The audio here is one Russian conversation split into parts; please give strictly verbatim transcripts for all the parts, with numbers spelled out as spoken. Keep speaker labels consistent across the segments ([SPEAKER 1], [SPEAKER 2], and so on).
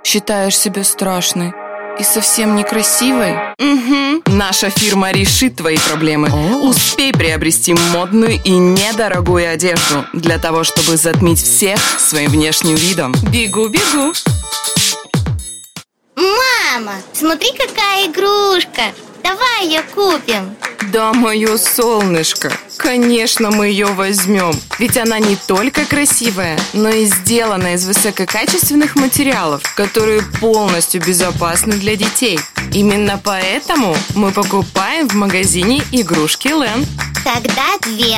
[SPEAKER 1] Считаешь себя страшной и совсем некрасивой? Угу. Наша фирма решит твои проблемы. О. Успей приобрести модную и недорогую одежду для того, чтобы затмить всех своим внешним видом. Бегу-бегу.
[SPEAKER 2] Мама, смотри, какая игрушка. Давай ее купим.
[SPEAKER 1] Да, мое солнышко, конечно, мы ее возьмем. Ведь она не только красивая, но и сделана из высококачественных материалов, которые полностью безопасны для детей. Именно поэтому мы покупаем в магазине игрушки Ленд.
[SPEAKER 2] Тогда две.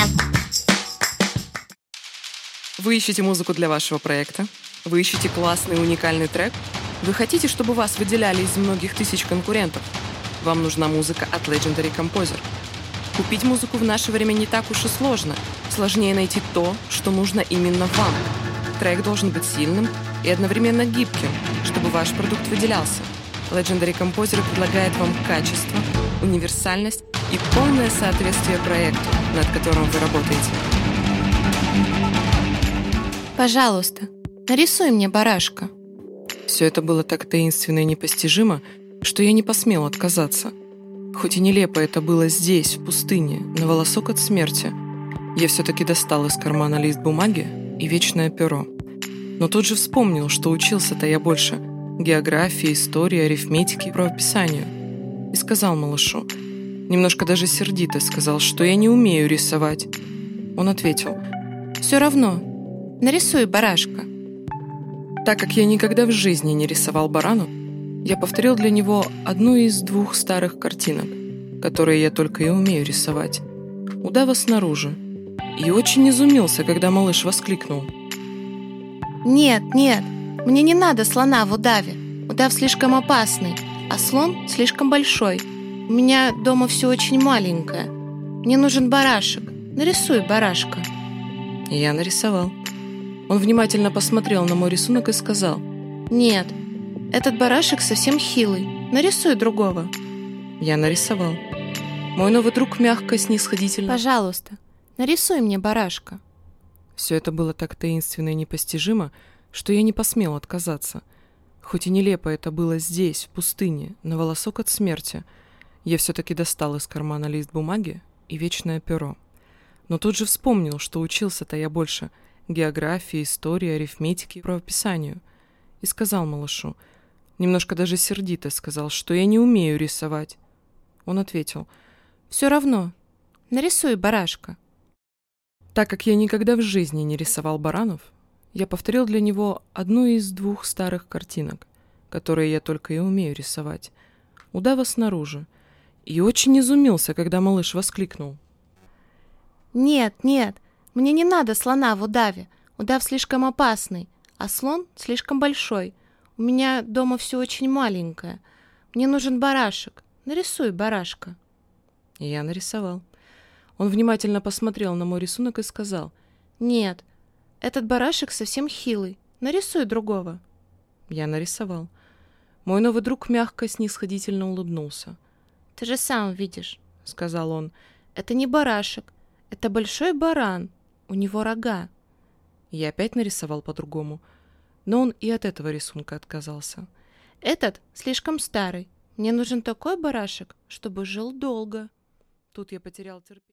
[SPEAKER 1] Вы ищете музыку для вашего проекта? Вы ищете классный уникальный трек? Вы хотите, чтобы вас выделяли из многих тысяч конкурентов? Вам нужна музыка от Legendary Composer. Купить музыку в наше время не так уж и сложно. Сложнее найти то, что нужно именно вам. Трек должен быть сильным и одновременно гибким, чтобы ваш продукт выделялся. Legendary Composer предлагает вам качество, универсальность и полное соответствие проекту, над которым вы работаете.
[SPEAKER 3] Пожалуйста, нарисуй мне барашка.
[SPEAKER 1] Все это было так таинственно и непостижимо, что я не посмел отказаться. Хоть и нелепо это было здесь, в пустыне, на волосок от смерти, я все-таки достал из кармана лист бумаги и вечное перо. Но тут же вспомнил, что учился-то я больше географии, истории, арифметики, правописанию. И сказал малышу, немножко даже сердито сказал, что я не умею рисовать. Он ответил,
[SPEAKER 3] «Все равно, нарисуй барашка».
[SPEAKER 1] Так как я никогда в жизни не рисовал баранов, я повторил для него одну из двух старых картинок, которые я только и умею рисовать. Удава снаружи. И очень изумился, когда малыш воскликнул.
[SPEAKER 3] «Нет, нет, мне не надо слона в удаве. Удав слишком опасный, а слон слишком большой. У меня дома все очень маленькое. Мне нужен барашек. Нарисуй барашка».
[SPEAKER 1] И я нарисовал. Он внимательно посмотрел на мой рисунок и сказал,
[SPEAKER 3] «Нет, этот барашек совсем хилый. Нарисуй другого».
[SPEAKER 1] Я нарисовал. Мой новый друг мягко, снисходительно.
[SPEAKER 3] «Пожалуйста, нарисуй мне барашка».
[SPEAKER 1] Все это было так таинственно и непостижимо, что я не посмел отказаться. Хоть и нелепо это было здесь, в пустыне, на волосок от смерти, я все-таки достал из кармана лист бумаги и вечное перо. Но тут же вспомнил, что учился-то я больше географии, истории, арифметики, правописанию. И сказал малышу, немножко даже сердито сказал, что я не умею рисовать. Он ответил,
[SPEAKER 3] «Все равно, нарисуй барашка».
[SPEAKER 1] Так как я никогда в жизни не рисовал баранов, я повторил для него одну из двух старых картинок, которые я только и умею рисовать. Удава снаружи. И очень изумился, когда малыш воскликнул.
[SPEAKER 3] «Нет, нет, мне не надо слона в удаве. Удав слишком опасный, а слон слишком большой. У меня дома все очень маленькое. Мне нужен барашек. Нарисуй барашка».
[SPEAKER 1] И я нарисовал. Он внимательно посмотрел на мой рисунок и сказал,
[SPEAKER 3] «Нет, этот барашек совсем хилый. Нарисуй другого».
[SPEAKER 1] Я нарисовал. Мой новый друг мягко, снисходительно улыбнулся.
[SPEAKER 3] «Ты же сам видишь», —
[SPEAKER 1] сказал он,
[SPEAKER 3] «это не барашек, это большой баран. У него рога».
[SPEAKER 1] Я опять нарисовал по-другому, но он и от этого рисунка отказался.
[SPEAKER 3] «Этот слишком старый. Мне нужен такой барашек, чтобы жил долго».
[SPEAKER 1] Тут я потерял терпение.